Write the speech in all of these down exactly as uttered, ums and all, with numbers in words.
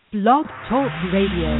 Blog Talk Radio.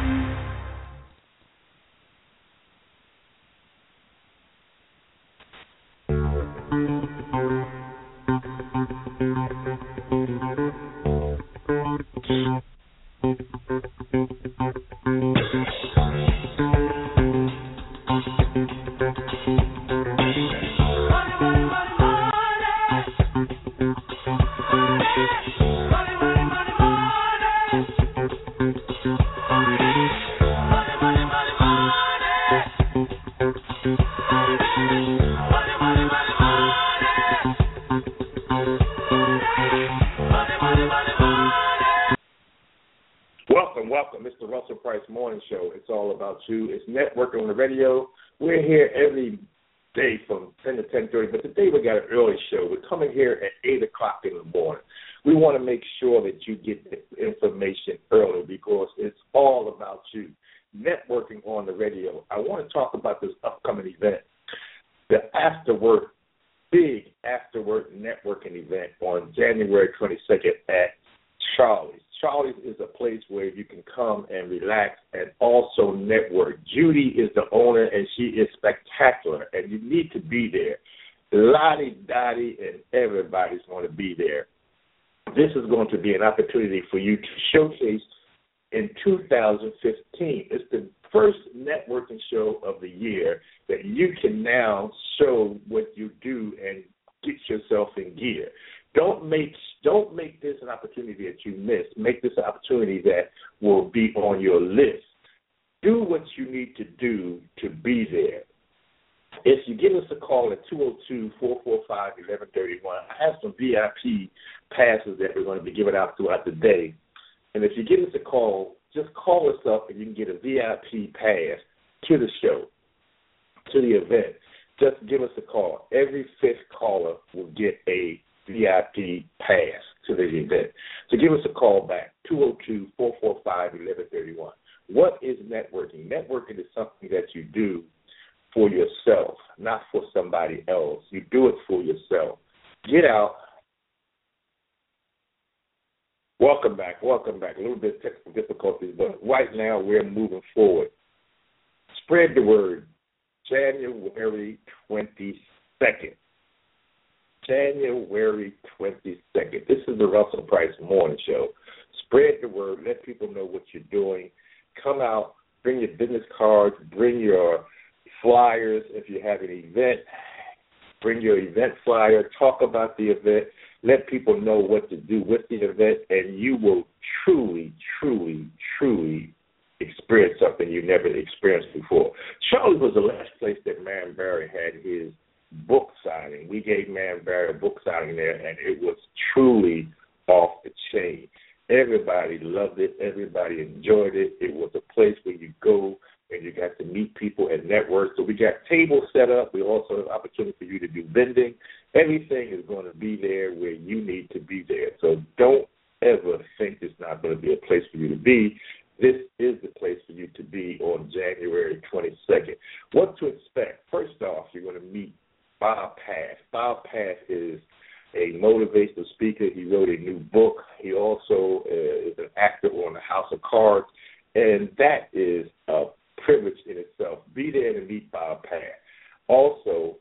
It's networking on the radio. We're here every day from ten to ten thirty, but today we got an early show. We're coming here at eight o'clock in the morning. We want to make sure that you get the information early because it's all about you. Networking on the radio. I want to talk about this upcoming event, the Afterwork, big Afterwork networking event on January twenty-second at Charlie's. Charlie's is a place where you can come and relax and also network. Judy is the owner, and she is spectacular, and you need to be there. Lottie, Dottie, and everybody's going to be there. This is going to be an opportunity for you to showcase in two thousand fifteen. It's the first networking show of the year that you can now show what you do and get yourself in gear. Don't make don't make this an opportunity that you miss. Make this an opportunity that will be on your list. Do what you need to do to be there. If you give us a call at two oh two, four four five, one one three one, I have some V I P passes that we're going to be giving out throughout the day. And if you give us a call, just call us up and you can get a V I P pass to the show, to the event. Just give us a call. Every fifth caller will get a V I P pass to the event. So give us a call back, two oh two, four four five, one one three one. What is networking? Networking is something that you do for yourself, not for somebody else. You do it for yourself. Get out. Welcome back. Welcome back. A little bit of technical difficulties, but right now we're moving forward. Spread the word. January twenty-second. January twenty-second. This is the Russell Price Morning Show. Spread the word. Let people know what you're doing. Come out. Bring your business cards. Bring your flyers. If you have an event, bring your event flyer. Talk about the event. Let people know what to do with the event, and you will truly, truly, truly experience something you never experienced before. Charlie was the last place that Man Barry had his book signing. We gave Man Barry a book signing there, and it was truly off the chain. Everybody loved it. Everybody enjoyed it. It was a place where you go and you got to meet people and network. So we got tables set up. We also have opportunity for you to do vending. Everything is going to be there where you need to be there. So don't ever think it's not going to be a place for you to be. This is the place for you to be on January twenty-second. What to expect? First off, you're going to meet Bob Pass. Bob Pass is a motivational speaker. He wrote a new book. He also uh, is an actor on the House of Cards, and that is a privilege in itself. Be there to meet Bob Pass. Also,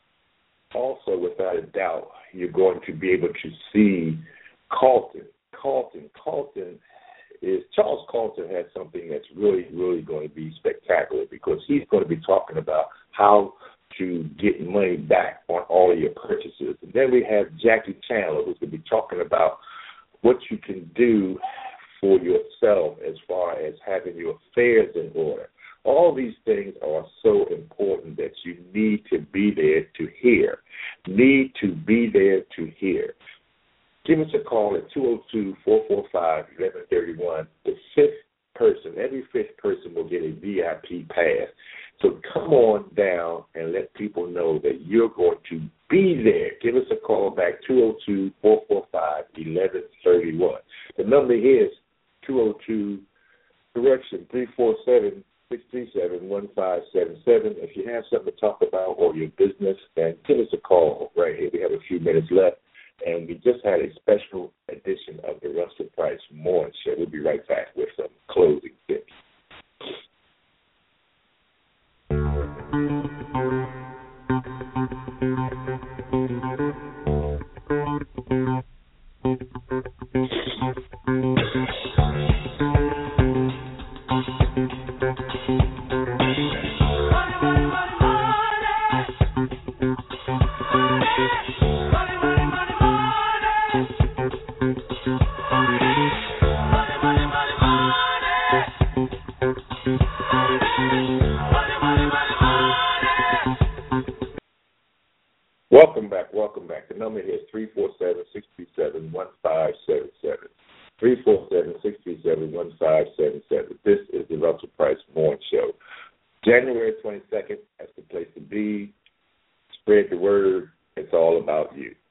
also without a doubt, you're going to be able to see Carlton. Carlton. Carlton is Charles Carlton has something that's really, really going to be spectacular because he's going to be talking about how to get money back on all of your purchases. And then we have Jackie Chandler, who's going to be talking about what you can do for yourself as far as having your affairs in order. All these things are so important that you need to be there to hear. Need to be there to hear. Give us a call at two oh two, four four five, one one three one. The fifth person, every fifth person will get a V I P pass. So come on down and let people know that you're going to be there. Give us a call back, two oh two, four four five, one one three one. The number is two oh two, correction, three four seven, six three seven, one five seven seven. If you have something to talk about or your business, then give us a call right here. We have a few minutes left. And we just had a special edition of the Russell Price Morning Show. We'll be right back with some closing tips. Welcome back, welcome back. The number here is three four seven, six three seven, one five seven seven. three four seven, six three seven, one five seven seven. This is the Russell Price Morning Show. January twenty-second, that's the place to be. Spread the word. It's all about you.